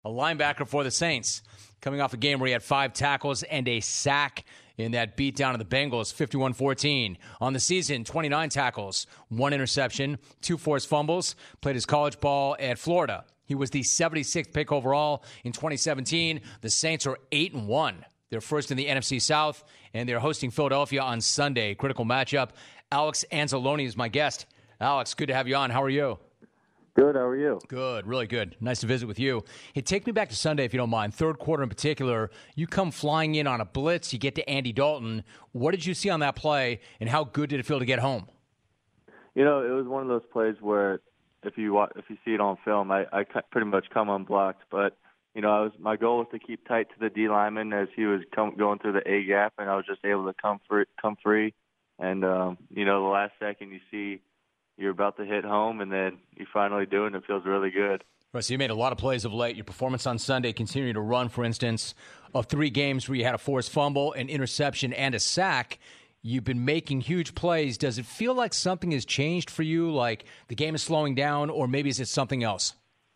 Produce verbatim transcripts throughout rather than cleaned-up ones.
A linebacker for the Saints, coming off a game where he had five tackles and a sack in that beatdown of the Bengals, fifty-one fourteen. On the season, twenty-nine tackles, one interception, two forced fumbles, played his college ball at Florida. He was the seventy-sixth pick overall in twenty seventeen. The Saints are eight and one. They're first in the N F C South, and they're hosting Philadelphia on Sunday. Critical matchup. Alex Anzalone is my guest. Alex, good to have you on. How are you? Good. How are you? Good. Really good. Nice to visit with you. Hey, take me back to Sunday, if you don't mind. Third quarter in particular, you come flying in on a blitz. You get to Andy Dalton. What did you see on that play, and how good did it feel to get home? You know, it was one of those plays where if you watch, if you see it on film, I, I pretty much come unblocked. But, you know, I was my goal was to keep tight to the D lineman as he was come, going through the A gap, and I was just able to come free. Come free. And, um, you know, the last second you see you're about to hit home, and then you finally do it, and it feels really good. Right, so you made a lot of plays of late. Your performance on Sunday continuing to run, for instance, of three games where you had a forced fumble, an interception, and a sack. You've been making huge plays. Does it feel like something has changed for you, like the game is slowing down, or maybe is it something else?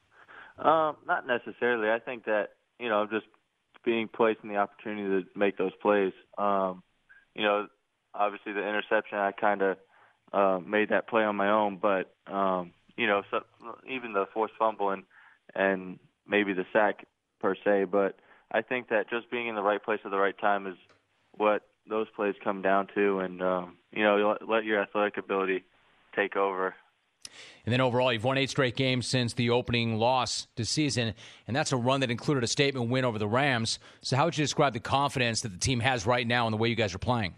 Um, not necessarily. I think that, you know, just being placed in the opportunity to make those plays. Um, you know, obviously the interception, I kind of Uh, made that play on my own, but um, you know, so even the forced fumble and and maybe the sack per se, but I think that just being in the right place at the right time is what those plays come down to, and um, you know, let, let your athletic ability take over. And then overall, you've won eight straight games since the opening loss this season, and that's a run that included a statement win over the Rams. So how would you describe the confidence that the team has right now in the way you guys are playing?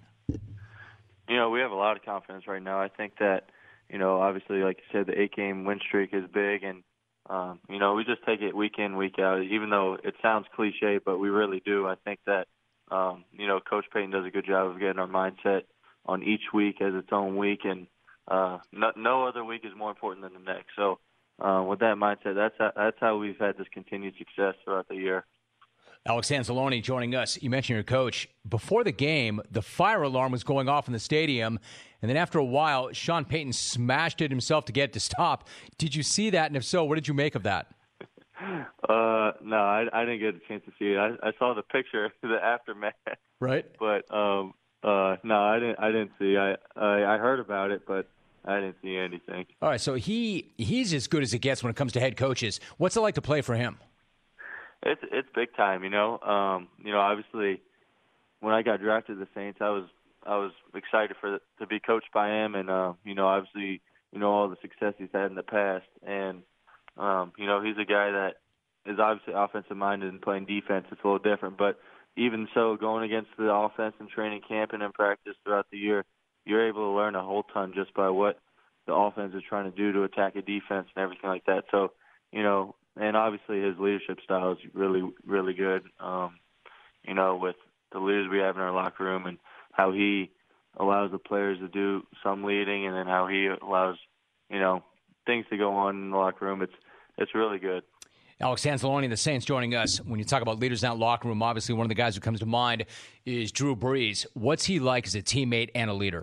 You know, we have a lot of confidence right now. I think that, you know, obviously, like you said, the eight-game win streak is big, and, um, you know, we just take it week in, week out, even though it sounds cliche, but we really do. I think that, um, you know, Coach Payton does a good job of getting our mindset on each week as its own week, and uh, no, no other week is more important than the next. So uh, with that mindset, that's how, that's how we've had this continued success throughout the year. Alex Anzalone joining us. You mentioned your coach. Before the game, the fire alarm was going off in the stadium, and then after a while, Sean Payton smashed it himself to get it to stop. Did you see that, and if so, what did you make of that? Uh, no, I, I didn't get a chance to see it. I, I saw the picture, the aftermath. Right. But um, uh, no, I didn't. I didn't see. I, I I heard about it, but I didn't see anything. All right, so he he's as good as it gets when it comes to head coaches. What's it like to play for him? It's it's big time, you know. Um, you know, obviously, when I got drafted to the Saints, I was I was excited for to be coached by him, and uh, you know, obviously, you know all the success he's had in the past, and um, you know, he's a guy that is obviously offensive minded and playing defense. It's a little different, but even so, going against the offense in training camp and in practice throughout the year, you're able to learn a whole ton just by what the offense is trying to do to attack a defense and everything like that. So, you know. And obviously his leadership style is really, really good, um, you know, with the leaders we have in our locker room and how he allows the players to do some leading and then how he allows, you know, things to go on in the locker room. It's it's really good. Alex Anzalone, the Saints, joining us. When you talk about leaders in that locker room, obviously one of the guys who comes to mind is Drew Brees. What's he like as a teammate and a leader?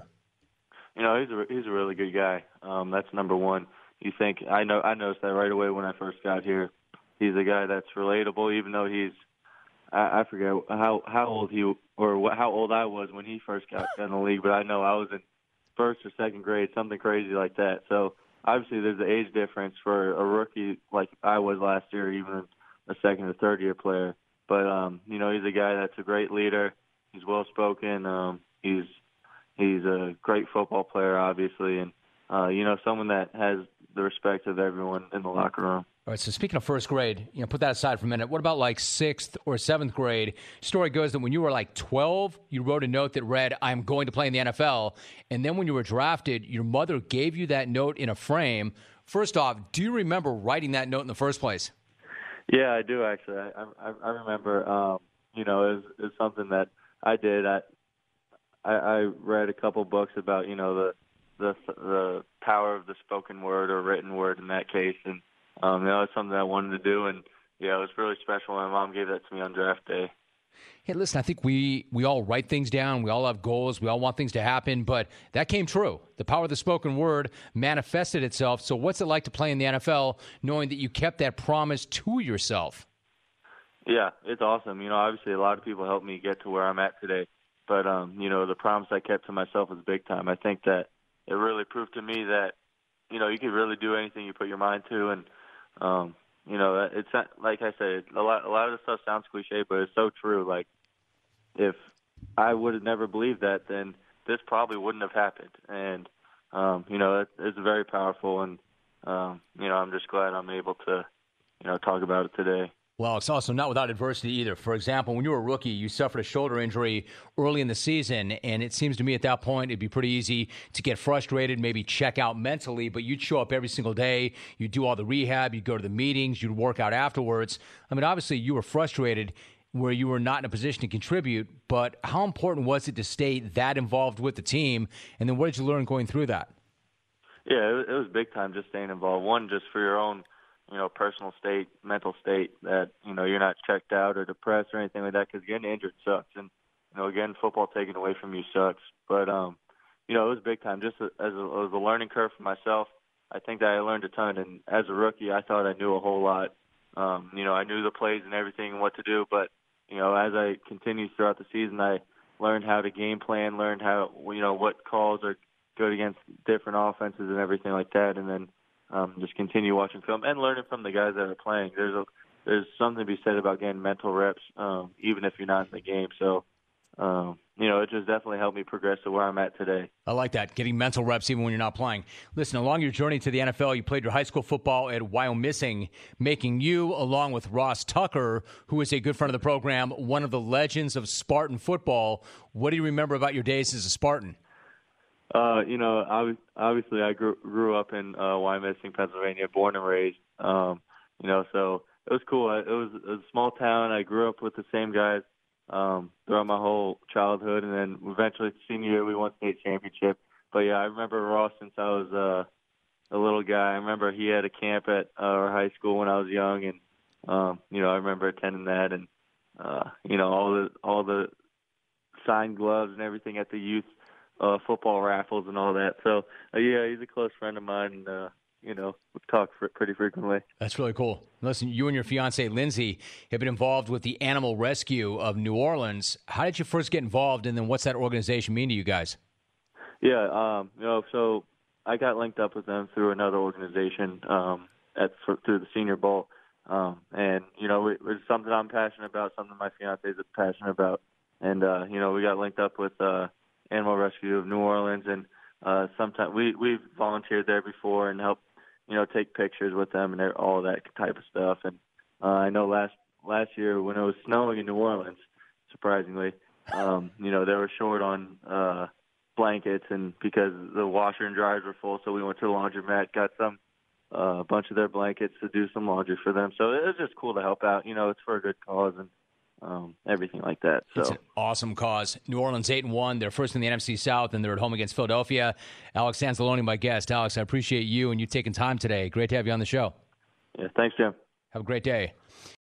You know, he's a, he's a really good guy. Um, that's number one. You think I know? I noticed that right away when I first got here. He's a guy that's relatable, even though he's I, I forget how how old he or what, how old I was when he first got in the league. But I know I was in first or second grade, something crazy like that. So obviously, there's an age difference for a rookie like I was last year, even a second or third year player. But um, you know, he's a guy that's a great leader. He's well spoken. Um, he's he's a great football player, obviously, and uh, you know, someone that has the respect of everyone in the locker room. All right, so speaking of first grade, you know, put that aside for a minute. What about like sixth or seventh grade? Story goes that when you were like twelve, you wrote a note that read, "I'm going to play in the N F L." And then when you were drafted, your mother gave you that note in a frame. First off, do you remember writing that note in the first place? Yeah, I do actually. I I, I remember. Um, you know, it was, it was something that I did. I, I I read a couple books about you know the the the power of the spoken word or written word in that case, and um, you know, it's something I wanted to do, and yeah, it was really special. My mom gave that to me on draft day. Hey, listen, I think we, we all write things down. We all have goals. We all want things to happen, but that came true. The power of the spoken word manifested itself. So what's it like to play in the N F L knowing that you kept that promise to yourself? Yeah, it's awesome. You know, obviously a lot of people helped me get to where I'm at today. But, um, you know, the promise I kept to myself was big time. I think that it really proved to me that, you know, you could really do anything you put your mind to. And, um, you know, it's not, like I said, a lot, a lot of the stuff sounds cliche, but it's so true. Like, if I would have never believed that, then this probably wouldn't have happened. And, um, you know, it, it's very powerful. And, um, you know, I'm just glad I'm able to, you know, talk about it today. Well, it's also not without adversity either. For example, when you were a rookie, you suffered a shoulder injury early in the season, and it seems to me at that point it'd be pretty easy to get frustrated, maybe check out mentally, but you'd show up every single day, you'd do all the rehab, you'd go to the meetings, you'd work out afterwards. I mean, obviously you were frustrated where you were not in a position to contribute, but how important was it to stay that involved with the team, and then what did you learn going through that? Yeah, it was, it was big time just staying involved. One, just for your own you know, personal state, mental state, that, you know, you're not checked out or depressed or anything like that, because getting injured sucks. And, you know, again, football taken away from you sucks. But, um, you know, it was big time. Just as a, as a learning curve for myself, I think that I learned a ton. And as a rookie, I thought I knew a whole lot. Um, you know, I knew the plays and everything and what to do. But, you know, as I continued throughout the season, I learned how to game plan, learned how, you know, what calls are good against different offenses and everything like that. And then, Um, just continue watching film and learning from the guys that are playing. There's a there's something to be said about getting mental reps, um, even if you're not in the game. So, um, you know, it just definitely helped me progress to where I'm at today. I like that, getting mental reps even when you're not playing. Listen, along your journey to the N F L, you played your high school football at Wyomissing, making you, along with Ross Tucker, who is a good friend of the program, one of the legends of Spartan football. What do you remember about your days as a Spartan? Uh, you know, obviously I grew grew up in uh, Wyomissing, Pennsylvania, born and raised. Um, you know, so it was cool. It was a small town. I grew up with the same guys um, throughout my whole childhood, and then eventually senior year we won state championship. But yeah, I remember Ross since I was uh, a little guy. I remember he had a camp at uh, our high school when I was young, and um, you know, I remember attending that, and uh, you know, all the all the signed gloves and everything at the youth Uh, football raffles and all that. So, uh, yeah, he's a close friend of mine, and, uh, you know, we talk for, pretty frequently. That's really cool. Listen, you and your fiancée, Lindsay, have been involved with the Animal Rescue of New Orleans. How did you first get involved, and then what's that organization mean to you guys? Yeah, um, you know, so I got linked up with them through another organization um, at for, through the Senior Bowl. Um, and, you know, it was something I'm passionate about, something my fiancée is passionate about. And, uh, you know, we got linked up with uh, – Animal Rescue of New Orleans, and uh, sometimes we we've volunteered there before and helped, you know, take pictures with them and all that type of stuff. And uh, I know last last year when it was snowing in New Orleans, surprisingly, um, you know, they were short on uh, blankets, and because the washer and dryers were full, so we went to the laundromat, got some uh, a bunch of their blankets to do some laundry for them. So it was just cool to help out. You know, it's for a good cause, and Um, everything like that. So it's an awesome cause. New Orleans eight and one. They're first in the N F C South, and they're at home against Philadelphia. Alex Anzalone, my guest. Alex, I appreciate you and you taking time today. Great to have you on the show. Yeah, thanks, Jim. Have a great day.